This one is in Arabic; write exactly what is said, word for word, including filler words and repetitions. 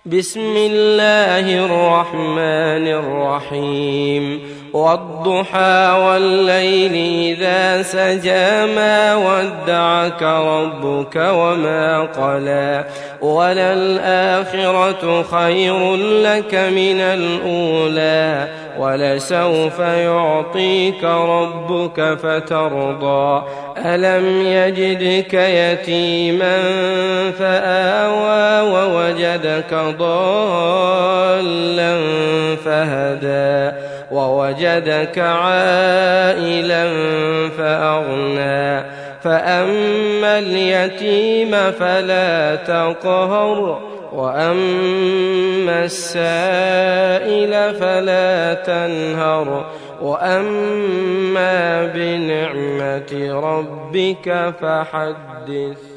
بسم الله الرحمن الرحيم والضحى والليل إذا سجى ما ودعك ربك وما قلى وللآخرة خير لك من الأولى ولسوف يعطيك ربك فترضى ألم يجدك يتيما فآوى ووجدك ضالا فهدى ووجدك عائلا فأغنى فأما اليتيم فلا تقهر وأما السائل فلا تنهر وأما بنعمة ربك فحدث.